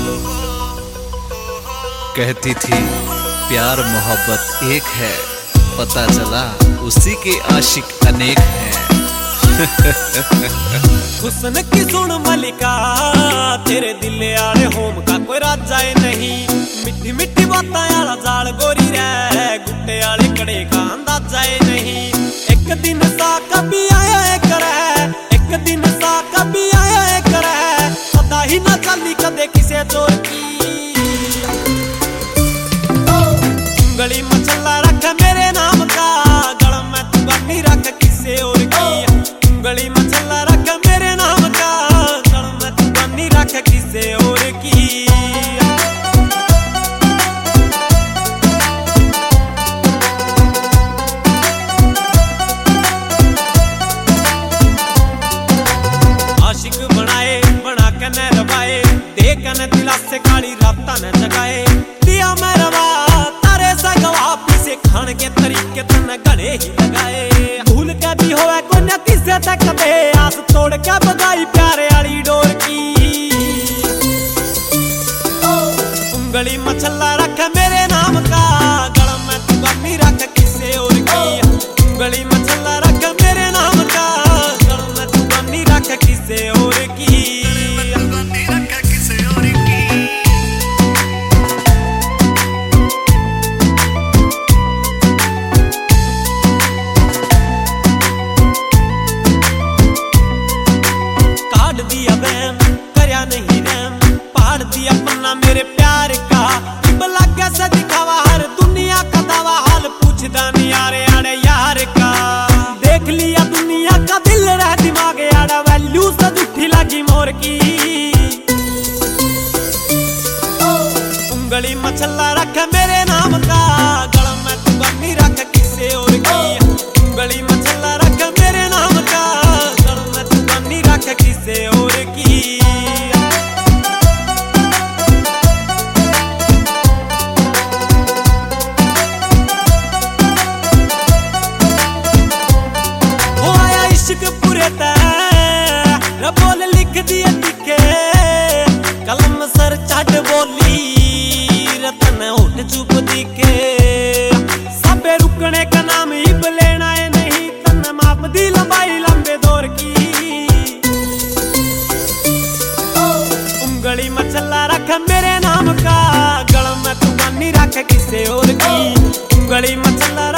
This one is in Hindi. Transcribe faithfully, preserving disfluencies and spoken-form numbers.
कहती थी प्यार मोहब्बत एक है, पता चला उसी के आशिक अनेक हैं। हुस्न की सुन मलिका, तेरे दिल आले होम का कोई राजा नहीं। मिट्टी मिट्टी बातां आला जाल गोरी रे, गुट्टे आले कड़े का अंदाजा नहीं। एक दिन सा कभी आया है करे, एक दिन सा कभी आया है करे, पता ही ना चली कदे किसे चोर की। उंगली मछला रख मेरे नाम का, गल में तू गन्नी रख किसे और की। उंगली मछला रख मेरे नाम का, गल में तू गन्नी रख किसे और की। आशिक बनाए बना के न रवाए, दे के न दिला से काली राता न जगाए। दिया मैं रवा तारे सा गवा, पीसे खान के तरीके तन गले ही लगाए। भूल के भी होवे कोई न किसे तक दे, आस तोड़ के बगाई प्यारे आली डोर की। उंगली मछला रख मेरे नाम का, गल में तू गन्नी रख किसे और की। उंगली मछला रख मेरे नाम का, गल में तू गन्नी रख किसे और की। दिया बैम करया नहीं रैम, पहाड़ दिया पन्ना मेरे प्यार का। इब लगे से दिखावा हर दुनिया का दावा, हाल पूछदा नहीं यारे आड़े यार का। देख लिया दुनिया का दिल रह दिमाग आड़ा, वैल्यू से दुखी लगी मोर की। उंगली मछला रख मेरे नाम का, गल में तू गन्नी रख किसे और की। उंगली मछला रख मेरे नाम का, गल में तू गन्नी रख किसे और की। हो आया इश्क पूरे तैर बोल लिख दिए दिखे, कलम सर चढ़ बोली रतन उठ चुप दिखे। सबे रुकने का नाम इब लेना है नहीं, तन माप दी लंबाई लंबे दौर की। उंगली मछला रख मेरे नाम का, गल में तू गन्नी रख किसे और की। उंगली मछला